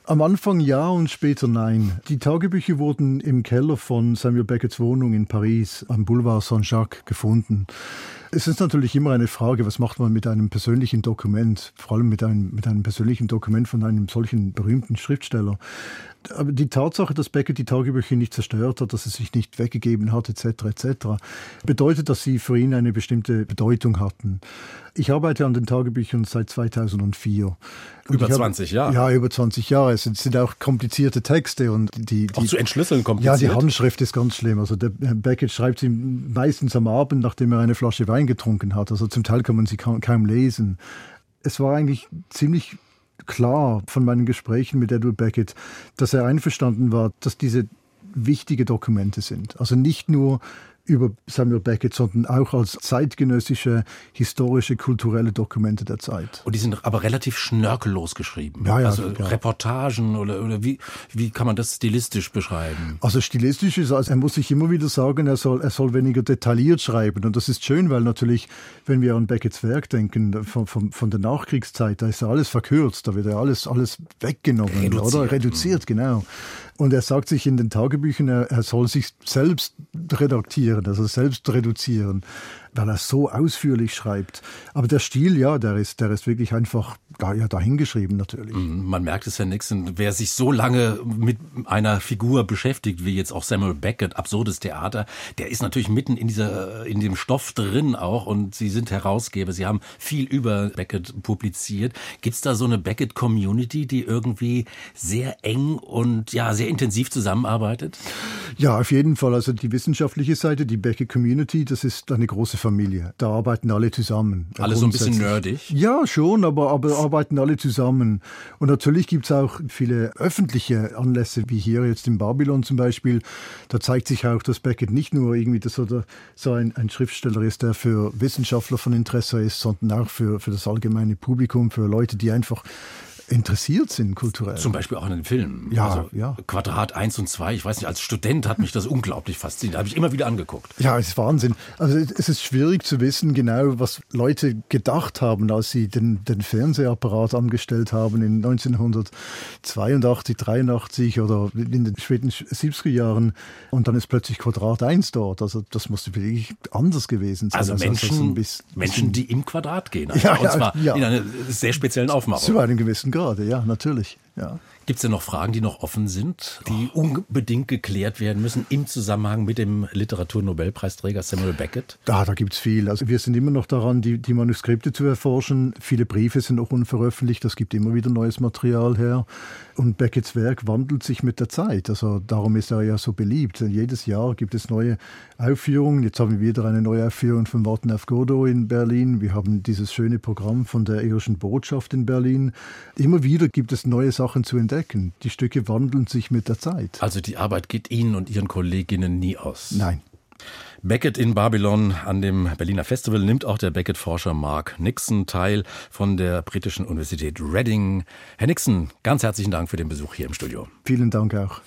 Am Anfang ja und später nein. Die Tagebücher wurden im Keller von Samuel Becketts Wohnung in Paris am Boulevard Saint-Jacques gefunden. Es ist natürlich immer eine Frage, was macht man mit einem persönlichen Dokument, vor allem mit einem, mit einem persönlichen Dokument von einem solchen berühmten Schriftsteller. Aber die Tatsache, dass Beckett die Tagebücher nicht zerstört hat, dass er sich nicht weggegeben hat, et cetera et cetera, bedeutet, dass sie für ihn eine bestimmte Bedeutung hatten. Ich arbeite an den Tagebüchern seit zweitausendvier. Über hab, zwanzig Jahre? Ja, über zwanzig Jahre. Es sind, sind auch komplizierte Texte. Und die, die, auch zu entschlüsseln kompliziert? Ja, die Handschrift ist ganz schlimm. Also der Beckett schreibt sie meistens am Abend, nachdem er eine Flasche Wein getrunken hat. Also zum Teil kann man sie kaum, kaum lesen. Es war eigentlich ziemlich klar von meinen Gesprächen mit Edward Beckett, dass er einverstanden war, dass diese wichtige Dokumente sind. Also nicht nur über Samuel Beckett, sondern auch als zeitgenössische, historische, kulturelle Dokumente der Zeit. Und die sind aber relativ schnörkellos geschrieben. Ja, ja, also ja. Reportagen oder, oder wie, wie kann man das stilistisch beschreiben? Also stilistisch ist, also er muss sich immer wieder sagen, er soll, er soll weniger detailliert schreiben. Und das ist schön, weil natürlich, wenn wir an Becketts Werk denken, von, von, von der Nachkriegszeit, da ist ja alles verkürzt, da wird ja alles, alles weggenommen, reduziert. oder? Reduziert, genau. Und er sagt sich in den Tagebüchern, er, er soll sich selbst redaktieren, also selbst reduzieren, weil er so ausführlich schreibt. Aber der Stil, ja, der ist, der ist wirklich einfach ja, dahingeschrieben natürlich. Man merkt es ja nichts. Wer sich so lange mit einer Figur beschäftigt, wie jetzt auch Samuel Beckett, absurdes Theater, der ist natürlich mitten in dieser, in dem Stoff drin auch. Und Sie sind Herausgeber, Sie haben viel über Beckett publiziert. Gibt es da so eine Beckett-Community, die irgendwie sehr eng und ja sehr intensiv zusammenarbeitet? Ja, auf jeden Fall. Also die wissenschaftliche Seite, die Beckett-Community, das ist eine große Familie. Da arbeiten alle zusammen. Alle so ein bisschen nerdig? Ja, schon, aber, aber arbeiten alle zusammen. Und natürlich gibt es auch viele öffentliche Anlässe, wie hier jetzt in Babylon zum Beispiel. Da zeigt sich auch, dass Beckett nicht nur irgendwie das oder so ein, ein Schriftsteller ist, der für Wissenschaftler von Interesse ist, sondern auch für, für das allgemeine Publikum, für Leute, die einfach interessiert sind kulturell. Zum Beispiel auch in den Filmen. Ja, also ja. Quadrat eins und zwei, ich weiß nicht, als Student hat mich das unglaublich fasziniert. Da habe ich immer wieder angeguckt. Ja, es ist Wahnsinn. Also es ist schwierig zu wissen genau, was Leute gedacht haben, als sie den, den Fernsehapparat angestellt haben in neunzehnhundertzweiundachtzig, dreiundachtzig oder in den späten siebziger Jahren. Und dann ist plötzlich Quadrat eins dort. Also das musste wirklich anders gewesen sein. Also, also Menschen, also ein bisschen, Menschen, die im Quadrat gehen. Also ja, und zwar ja. in einer sehr speziellen Aufmachung. Zu einem gewissen Grad. Gerade, ja, natürlich. Ja. Gibt es denn noch Fragen, die noch offen sind, die oh. unbedingt geklärt werden müssen im Zusammenhang mit dem Literaturnobelpreisträger Samuel Beckett? Da, da gibt es viel. Also wir sind immer noch daran, die, die Manuskripte zu erforschen. Viele Briefe sind noch unveröffentlicht. Das gibt immer wieder neues Material her. Und Becketts Werk wandelt sich mit der Zeit. Also darum ist er ja so beliebt. Jedes Jahr gibt es neue Aufführungen. Jetzt haben wir wieder eine neue Aufführung von Warten auf Godot in Berlin. Wir haben dieses schöne Programm von der irischen Botschaft in Berlin. Immer wieder gibt es neue Sachen zu entdecken. Die Stücke wandeln sich mit der Zeit. Also die Arbeit geht Ihnen und Ihren Kolleginnen nie aus? Nein. Beckett in Babylon. An dem Berliner Festival nimmt auch der Beckett-Forscher Mark Nixon teil von der britischen Universität Reading. Herr Nixon, ganz herzlichen Dank für den Besuch hier im Studio. Vielen Dank auch.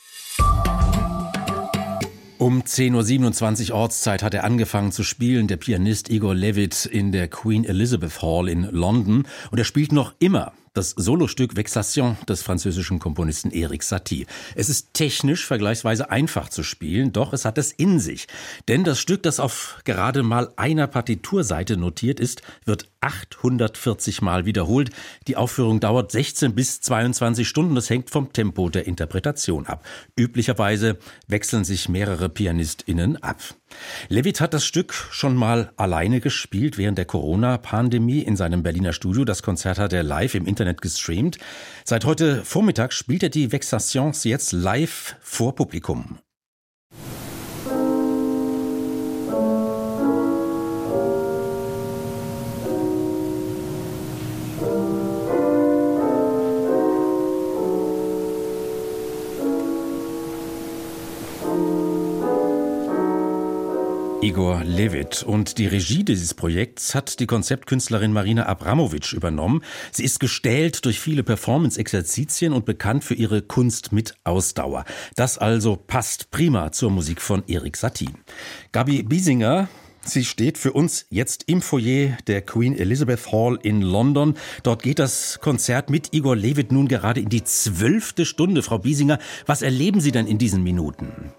Um zehn Uhr siebenundzwanzig Ortszeit hat er angefangen zu spielen, der Pianist Igor Levit in der Queen Elizabeth Hall in London. Und er spielt noch immer das Solostück Vexation des französischen Komponisten Erik Satie. Es ist technisch vergleichsweise einfach zu spielen, doch es hat es in sich. Denn das Stück, das auf gerade mal einer Partiturseite notiert ist, wird achthundertvierzig Mal wiederholt. Die Aufführung dauert sechzehn bis zweiundzwanzig Stunden. Das hängt vom Tempo der Interpretation ab. Üblicherweise wechseln sich mehrere PianistInnen ab. Levit hat das Stück schon mal alleine gespielt während der Corona-Pandemie in seinem Berliner Studio. Das Konzert hat er live im Internet gestreamt. Seit heute Vormittag spielt er die Vexations jetzt live vor Publikum. Igor Levit. Und die Regie dieses Projekts hat die Konzeptkünstlerin Marina Abramovic übernommen. Sie ist gestählt durch viele Performance-Exerzitien und bekannt für ihre Kunst mit Ausdauer. Das also passt prima zur Musik von Erik Satie. Gabi Biesinger Sie steht für uns jetzt im Foyer der Queen Elizabeth Hall in London. Dort geht das Konzert mit Igor Levit nun gerade in die zwölfte Stunde. Frau Biesinger, was erleben Sie denn in diesen Minuten?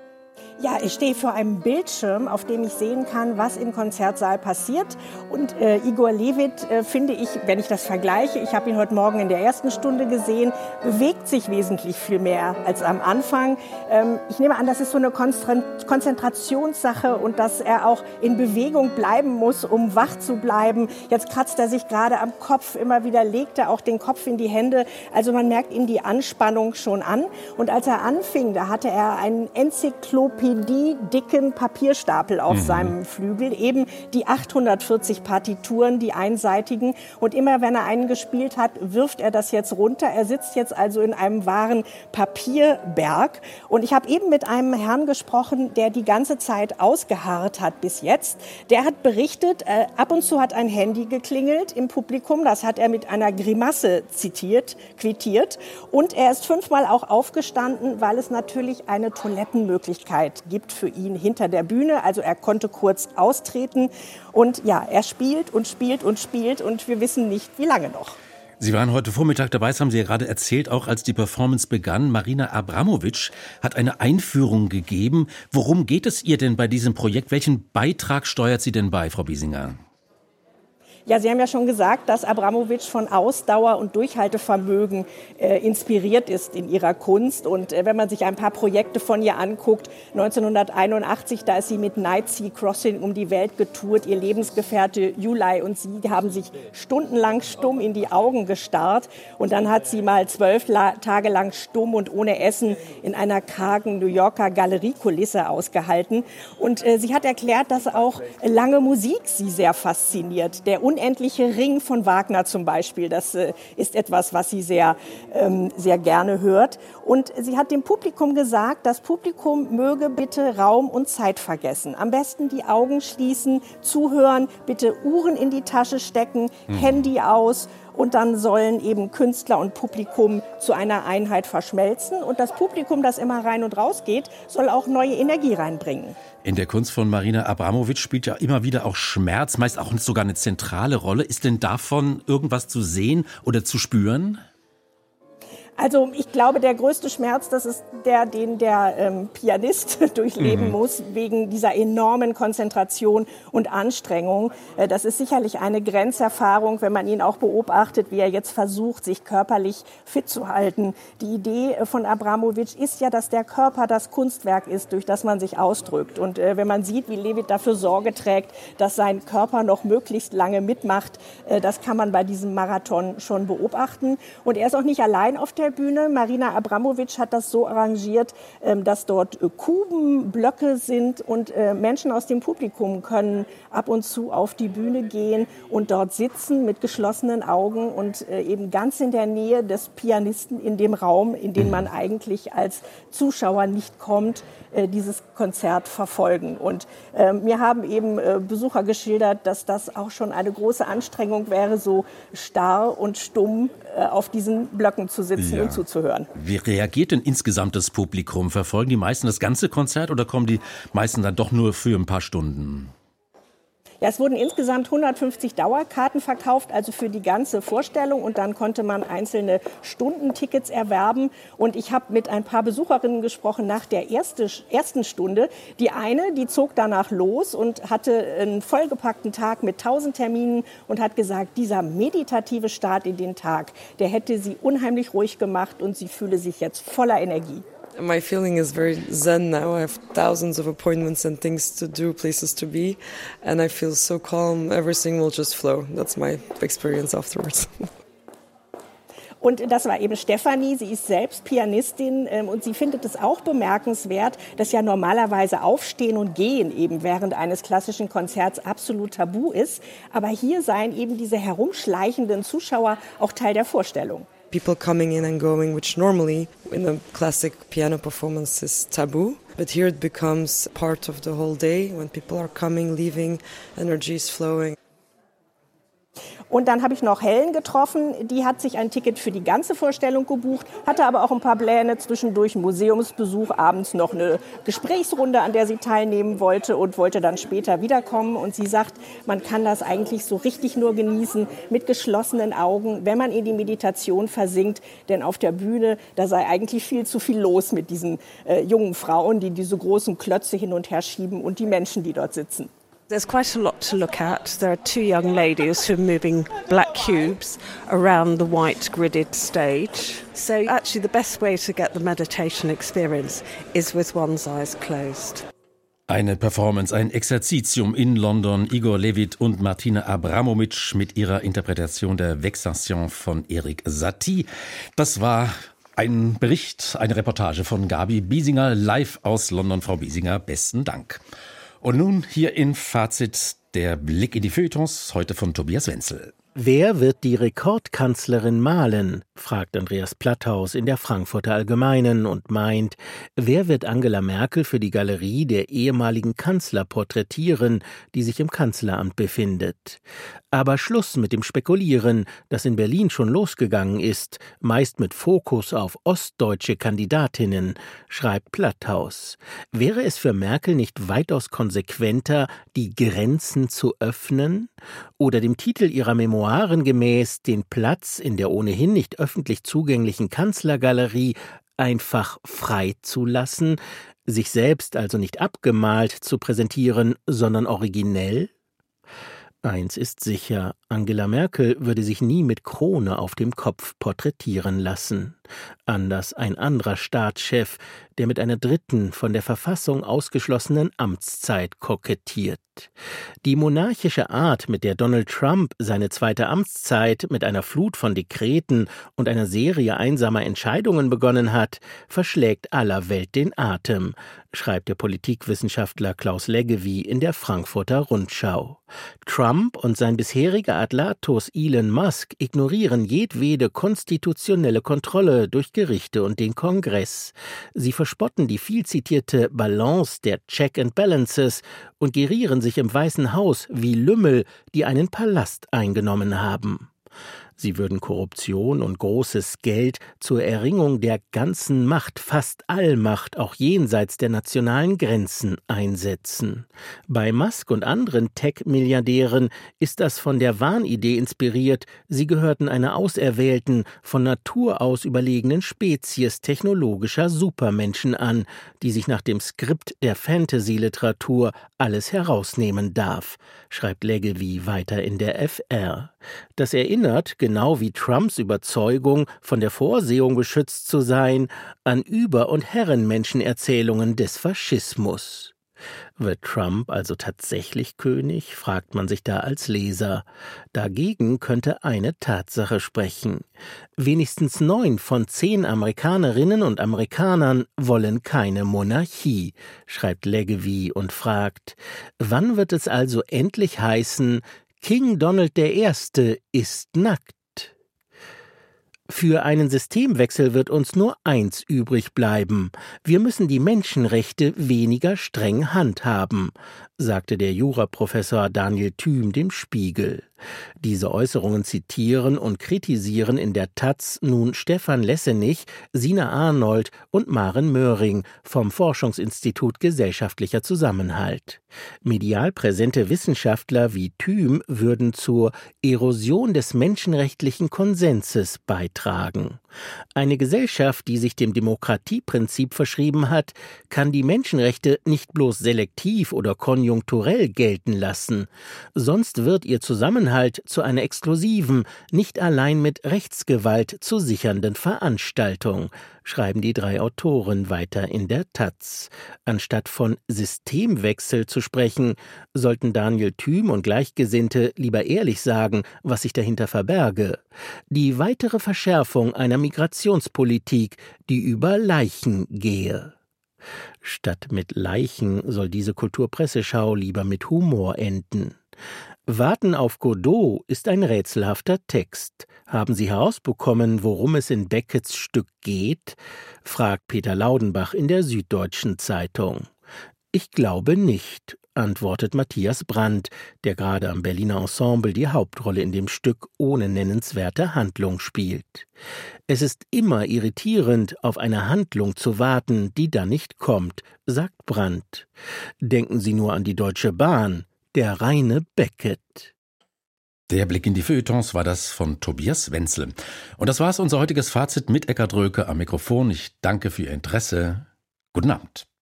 Ja, ich stehe vor einem Bildschirm, auf dem ich sehen kann, was im Konzertsaal passiert. Und äh, Igor Levit, äh, finde ich, wenn ich das vergleiche, ich habe ihn heute Morgen in der ersten Stunde gesehen, bewegt sich wesentlich viel mehr als am Anfang. Ähm, ich nehme an, das ist so eine Konzentrationssache und dass er auch in Bewegung bleiben muss, um wach zu bleiben. Jetzt kratzt er sich gerade am Kopf, immer wieder legt er auch den Kopf in die Hände. Also man merkt ihm die Anspannung schon an. Und als er anfing, da hatte er einen Enzyklopädie die dicken Papierstapel auf mhm. seinem Flügel, eben die achthundertvierzig Partituren, die einseitigen. Und immer wenn er einen gespielt hat, wirft er das jetzt runter. Er sitzt jetzt also in einem wahren Papierberg. Und ich habe eben mit einem Herrn gesprochen, der die ganze Zeit ausgeharrt hat bis jetzt. Der hat berichtet, äh, ab und zu hat ein Handy geklingelt im Publikum. Das hat er mit einer Grimasse zitiert, quittiert. Und er ist fünfmal auch aufgestanden, weil es natürlich eine Toilettenmöglichkeit gibt für ihn hinter der Bühne. Also er konnte kurz austreten. Und ja, er spielt und spielt und spielt und wir wissen nicht, wie lange noch. Sie waren heute Vormittag dabei, das haben Sie ja gerade erzählt, auch als die Performance begann. Marina Abramovic hat eine Einführung gegeben. Worum geht es ihr denn bei diesem Projekt? Welchen Beitrag steuert sie denn bei, Frau Biesinger? Ja, Sie haben ja schon gesagt, dass Abramovic von Ausdauer und Durchhaltevermögen äh, inspiriert ist in ihrer Kunst. Und äh, wenn man sich ein paar Projekte von ihr anguckt, neunzehnhunderteinundachtzig, da ist sie mit Night Sea Crossing um die Welt getourt. Ihr Lebensgefährte Juli und sie haben sich stundenlang stumm in die Augen gestarrt. Und dann hat sie mal zwölf La- Tage lang stumm und ohne Essen in einer kargen New Yorker Galeriekulisse ausgehalten. Und äh, sie hat erklärt, dass auch lange Musik sie sehr fasziniert. Der Unendliche Ring von Wagner zum Beispiel, das äh, ist etwas, was sie sehr, ähm, sehr gerne hört. Und sie hat dem Publikum gesagt, das Publikum möge bitte Raum und Zeit vergessen. Am besten die Augen schließen, zuhören, bitte Uhren in die Tasche stecken, mhm. Handy aus. Und dann sollen eben Künstler und Publikum zu einer Einheit verschmelzen. Und das Publikum, das immer rein und raus geht, soll auch neue Energie reinbringen. In der Kunst von Marina Abramovic spielt ja immer wieder auch Schmerz, meist auch sogar eine zentrale Rolle. Ist denn davon irgendwas zu sehen oder zu spüren? Also ich glaube, der größte Schmerz, das ist der, den der ähm, Pianist durchleben mhm. muss, wegen dieser enormen Konzentration und Anstrengung. Äh, das ist sicherlich eine Grenzerfahrung, wenn man ihn auch beobachtet, wie er jetzt versucht, sich körperlich fit zu halten. Die Idee von Abramovic ist ja, dass der Körper das Kunstwerk ist, durch das man sich ausdrückt. Und äh, wenn man sieht, wie Levit dafür Sorge trägt, dass sein Körper noch möglichst lange mitmacht, äh, das kann man bei diesem Marathon schon beobachten. Und er ist auch nicht allein auf der Bühne. Marina Abramovic hat das so arrangiert, dass dort Kuben, Blöcke sind und Menschen aus dem Publikum können ab und zu auf die Bühne gehen und dort sitzen mit geschlossenen Augen und eben ganz in der Nähe des Pianisten in dem Raum, in den man eigentlich als Zuschauer nicht kommt, dieses Konzert verfolgen. Und äh, mir haben eben äh, Besucher geschildert, dass das auch schon eine große Anstrengung wäre, so starr und stumm äh, auf diesen Blöcken zu sitzen ja. und zuzuhören. Wie reagiert denn insgesamt das Publikum? Verfolgen die meisten das ganze Konzert oder kommen die meisten dann doch nur für ein paar Stunden? Ja, es wurden insgesamt hundertfünfzig Dauerkarten verkauft, also für die ganze Vorstellung. Und dann konnte man einzelne Stundentickets erwerben. Und ich habe mit ein paar Besucherinnen gesprochen nach der erste, ersten Stunde. Die eine, die zog danach los und hatte einen vollgepackten Tag mit tausend Terminen und hat gesagt, dieser meditative Start in den Tag, der hätte sie unheimlich ruhig gemacht und sie fühle sich jetzt voller Energie. My feeling is very zen now. I have thousands of appointments and things to do, places to be, and I feel so calm. Everything will just flow. That's my experience afterwards. Und das war eben Stefanie, sie ist selbst Pianistin und sie findet es auch bemerkenswert, dass ja normalerweise Aufstehen und Gehen eben während eines klassischen Konzerts absolut tabu ist. Aber hier seien eben diese herumschleichenden Zuschauer auch Teil der Vorstellung. People coming in and going, which normally in a classic piano performance is taboo. But here it becomes part of the whole day when people are coming, leaving, energy is flowing. Und dann habe ich noch Helen getroffen, die hat sich ein Ticket für die ganze Vorstellung gebucht, hatte aber auch ein paar Pläne, zwischendurch einen Museumsbesuch, abends noch eine Gesprächsrunde, an der sie teilnehmen wollte und wollte dann später wiederkommen. Und sie sagt, man kann das eigentlich so richtig nur genießen mit geschlossenen Augen, wenn man in die Meditation versinkt. Denn auf der Bühne, da sei eigentlich viel zu viel los mit diesen äh, jungen Frauen, die diese großen Klötze hin und her schieben und die Menschen, die dort sitzen. There's quite a lot to look at. There are two young ladies who are moving black cubes around the white gridded stage. So actually the best way to get the meditation experience is with one's eyes closed. Eine Performance, ein Exerzitium in London. Igor Levit und Martina Abramovic mit ihrer Interpretation der Vexation von Erik Satie. Das war ein Bericht, eine Reportage von Gabi Biesinger live aus London. Frau Biesinger, besten Dank. Und nun hier in Fazit der Blick in die Feuilletons, heute von Tobias Wenzel. Wer wird die Rekordkanzlerin malen, fragt Andreas Platthaus in der Frankfurter Allgemeinen und meint, wer wird Angela Merkel für die Galerie der ehemaligen Kanzler porträtieren, die sich im Kanzleramt befindet. Aber Schluss mit dem Spekulieren, das in Berlin schon losgegangen ist, meist mit Fokus auf ostdeutsche Kandidatinnen, schreibt Platthaus. Wäre es für Merkel nicht weitaus konsequenter, die Grenzen zu öffnen? Oder dem Titel ihrer Memoiren gemäß den Platz in der ohnehin nicht öffentlich zugänglichen Kanzlergalerie einfach frei zu lassen, sich selbst also nicht abgemalt zu präsentieren, sondern originell? Eins ist sicher, Angela Merkel würde sich nie mit Krone auf dem Kopf porträtieren lassen. Anders ein anderer Staatschef, der mit einer dritten, von der Verfassung ausgeschlossenen Amtszeit kokettiert. Die monarchische Art, mit der Donald Trump seine zweite Amtszeit mit einer Flut von Dekreten und einer Serie einsamer Entscheidungen begonnen hat, verschlägt aller Welt den Atem, schreibt der Politikwissenschaftler Klaus Leggevi in der Frankfurter Rundschau. Trump und sein bisheriger Adlatus Elon Musk ignorieren jedwede konstitutionelle Kontrolle durch Gerichte und den Kongress. Sie verspotten die viel zitierte Balance der Check and Balances und gerieren sich im Weißen Haus wie Lümmel, die einen Palast eingenommen haben. Sie würden Korruption und großes Geld zur Erringung der ganzen Macht, fast Allmacht, auch jenseits der nationalen Grenzen einsetzen. Bei Musk und anderen Tech-Milliardären ist das von der Wahnidee inspiriert, sie gehörten einer auserwählten, von Natur aus überlegenen Spezies technologischer Supermenschen an, die sich nach dem Skript der Fantasy-Literatur alles herausnehmen darf, schreibt Leggevi weiter in der F R. Das erinnert, genau wie Trumps Überzeugung, von der Vorsehung beschützt zu sein, an Über- und Herrenmenschenerzählungen des Faschismus. Wird Trump also tatsächlich König, fragt man sich da als Leser. Dagegen könnte eine Tatsache sprechen. Wenigstens neun von zehn Amerikanerinnen und Amerikanern wollen keine Monarchie, schreibt Leggevi und fragt, wann wird es also endlich heißen, King Donald der Erste ist nackt? Für einen Systemwechsel wird uns nur eins übrig bleiben. Wir müssen die Menschenrechte weniger streng handhaben, sagte der Juraprofessor Daniel Thüm dem Spiegel. Diese Äußerungen zitieren und kritisieren in der Taz nun Stefan Lessenich, Sina Arnold und Maren Möhring vom Forschungsinstitut Gesellschaftlicher Zusammenhalt. Medial präsente Wissenschaftler wie Thüm würden zur Erosion des menschenrechtlichen Konsenses beitragen. Eine Gesellschaft, die sich dem Demokratieprinzip verschrieben hat, kann die Menschenrechte nicht bloß selektiv oder konjunkturell gelten lassen, sonst wird ihr Zusammenhalt zu einer exklusiven, nicht allein mit Rechtsgewalt zu sichernden Veranstaltung, schreiben die drei Autoren weiter in der Taz. Anstatt von Systemwechsel zu sprechen, sollten Daniel Thüm und Gleichgesinnte lieber ehrlich sagen, was sich dahinter verberge. Die weitere Verschärfung einer Migrationspolitik, die über Leichen gehe. Statt mit Leichen soll diese Kulturpresseschau lieber mit Humor enden. Warten auf Godot ist ein rätselhafter Text. Haben Sie herausbekommen, worum es in Becketts Stück geht? Fragt Peter Laudenbach in der Süddeutschen Zeitung. Ich glaube nicht. antwortet Matthias Brandt, der gerade am Berliner Ensemble die Hauptrolle in dem Stück ohne nennenswerte Handlung spielt. Es ist immer irritierend, auf eine Handlung zu warten, die dann nicht kommt, sagt Brandt. Denken Sie nur an die Deutsche Bahn, der reine Beckett. Der Blick in die Feuilletons war das von Tobias Wenzel. Und das war's, unser heutiges Fazit mit Eckhard Röke am Mikrofon. Ich danke für Ihr Interesse. Guten Abend.